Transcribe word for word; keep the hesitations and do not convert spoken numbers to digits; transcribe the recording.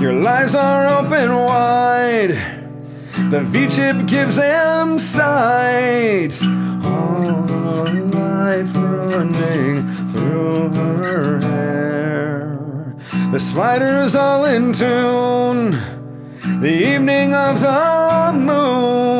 Your lives are open wide. The V-chip gives them sight. All life running through her hair. The spider's all in tune. The evening of the moon.